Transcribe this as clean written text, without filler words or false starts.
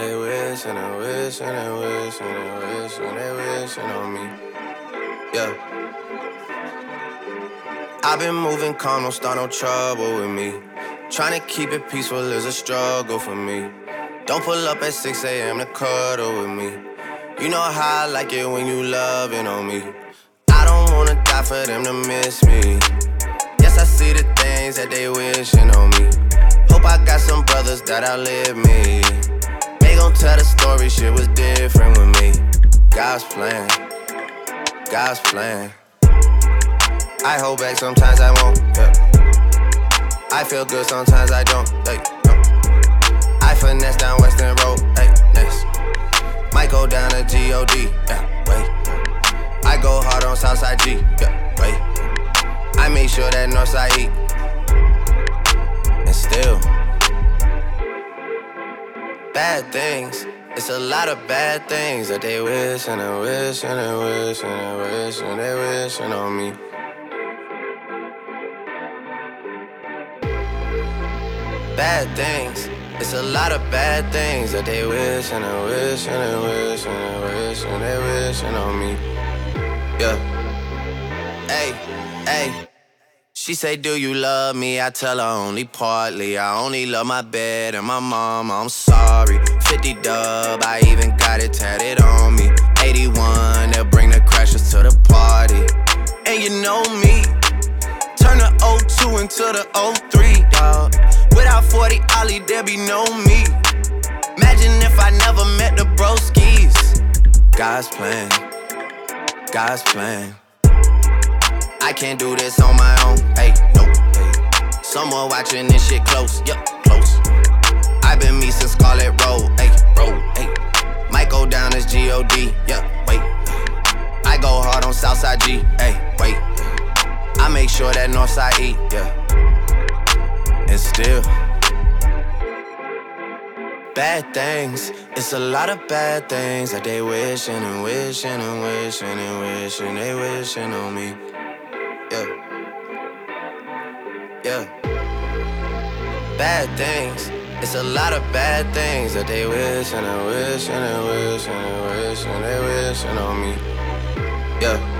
they wishing and wishing and wishing and wishing, they wishing on me. Yeah. I've been moving calm, don't start no trouble with me. Trying to keep it peaceful is a struggle for me. Don't pull up at 6 a.m. to cuddle with me. You know how I like it when you loving on me. I don't wanna die for them to miss me. Yes, I see the things that they wishing on me. Hope I got some brothers that outlive me. They gon' tell the story, shit was different with me. God's plan, God's plan. I hold back, sometimes I won't, yeah. I feel good, sometimes I don't, hey, no. I finesse down Western Road, hey, next. Might go down to G.O.D., yeah, wait. I go hard on Southside G, yeah, wait. I make sure that Northside eat. And still, bad things. It's a lot of bad things that they wishing and wishing and wishing and wishing, they wishing on me. Bad things. It's a lot of bad things that they wishing and wishing and wishing and wishing, they wishing on me. Yeah. Hey, hey. She say, do you love me? I tell her only partly. I only love my bed and my mama, I'm sorry. 50 dub, I even got it tatted on me. 81, they'll bring the crashers to the party. And you know me, turn the 02 into the 03, dawg. Without 40 Ollie, there be no me. Imagine if I never met the broskies. God's plan, God's plan. I can't do this on my own, hey, nope, hey. Someone watching this shit close, yup, close. I've been me since Scarlet Road, hey, road, hey. Might go down as G.O.D., yeah, wait. I go hard on Southside G, hey, wait. I make sure that Northside eat, yeah. And still, bad things. It's a lot of bad things that they wishing and wishing and wishing and wishing, they wishing on me. Yeah. Yeah. Bad things. It's a lot of bad things that they wishing and wishing and wishing and wishing, they wishing on me. Yeah.